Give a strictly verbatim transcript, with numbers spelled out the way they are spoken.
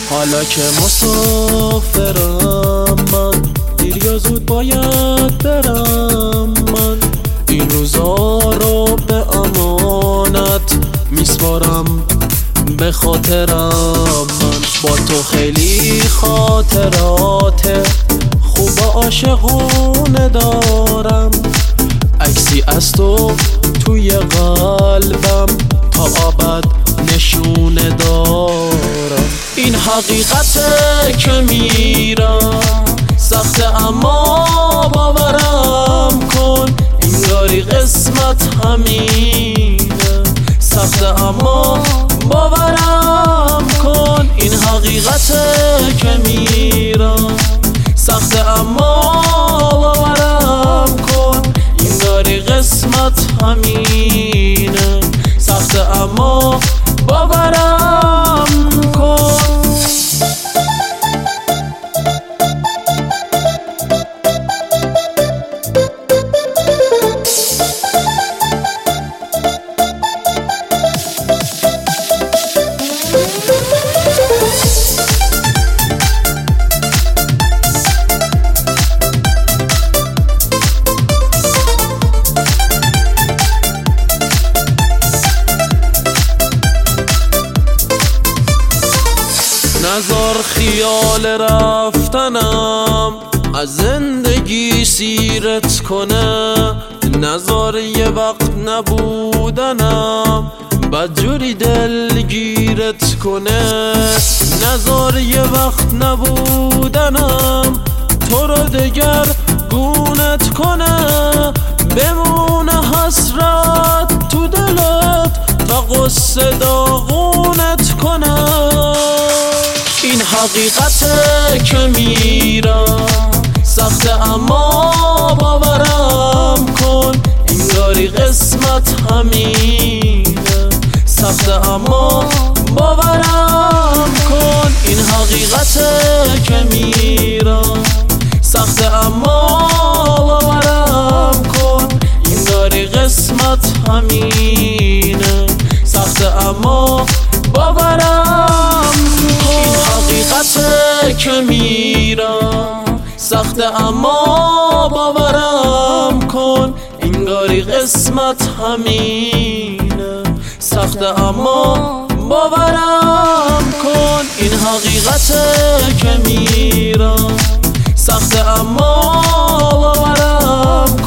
حالا که مسافرم من، دیر یا زود باید برم من. این روزا رو به امانت میسپارم به خاطرم من. با تو خیلی خاطرات خوب عاشقونه دارم، عکسی از تو توی قلبم تا ابد نشونه دارم. این حقیقته که میرم سخته اما باورم کن، انگاری قسمت همینه. سخته اما باورم کن، این حقیقته که میرم سخته اما باورم کن، انگاری قسمت همینه. سخته اما باورم کن. نذار خیال رفتنم از زندگی سیرت کنه، نذار یه وقت نبودنم بدجوری دلگیرت کنه. نذار یه وقت نبودنم تو رو دگر گونت کنه، بمونه حسرت تو دلت تا قصه داغونت کنه. این حقیقته که میرم سخته اما باورم کن، انگاری قسمت همینه. سخته اما باورم کن، این حقیقته که میرم سخته اما باورم کن، انگاری قسمت همینه. سخته اما باورم کن، حقیقته که میرم سخته اما باورم کن، انگاری قسمت همینه. سخته اما باورم کن، این حقیقته که میرم سخته اما باورم